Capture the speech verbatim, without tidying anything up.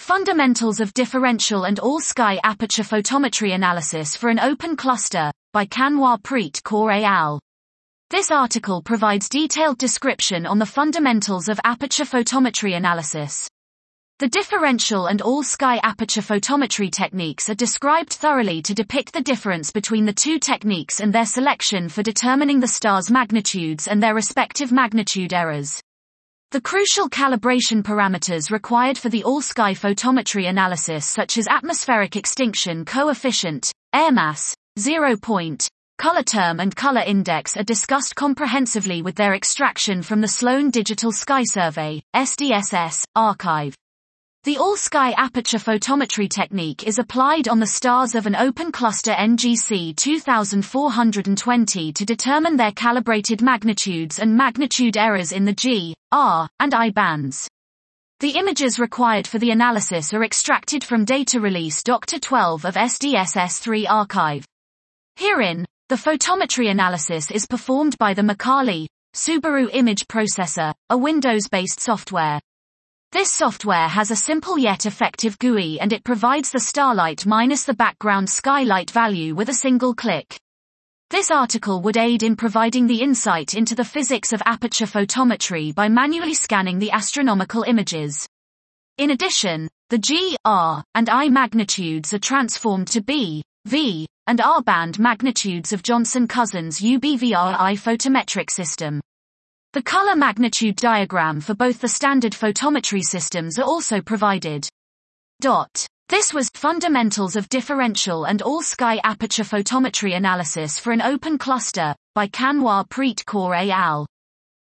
Fundamentals of Differential and All-Sky Aperture Photometry Analysis for an Open Cluster, by Kanwar Preet Kaur et al. This article provides detailed description on the fundamentals of aperture photometry analysis. The differential and all-sky aperture photometry techniques are described thoroughly to depict the difference between the two techniques and their selection for determining the star's magnitudes and their respective magnitude errors. The crucial calibration parameters required for the all-sky photometry analysis, such as atmospheric extinction coefficient, air mass, zero point, color term and color index, are discussed comprehensively with their extraction from the Sloan Digital Sky Survey, S D S S, archive. The all-sky aperture photometry technique is applied on the stars of an open cluster N G C two thousand four hundred twenty to determine their calibrated magnitudes and magnitude errors in the G, R, and I bands. The images required for the analysis are extracted from data release Doctor twelve of S D S S three archive. Herein, the photometry analysis is performed by the Macali Subaru Image Processor, a Windows-based software. This software has a simple yet effective G U I, and it provides the starlight minus the background skylight value with a single click. This article would aid in providing the insight into the physics of aperture photometry by manually scanning the astronomical images. In addition, the G, R, and I magnitudes are transformed to B, V, and R band magnitudes of Johnson-Cousins U B V R I photometric system. The color magnitude diagram for both the standard photometry systems are also provided. Dot. This was Fundamentals of Differential and All-Sky Aperture Photometry Analysis for an Open Cluster, by Kanwar Preet Kaur et al.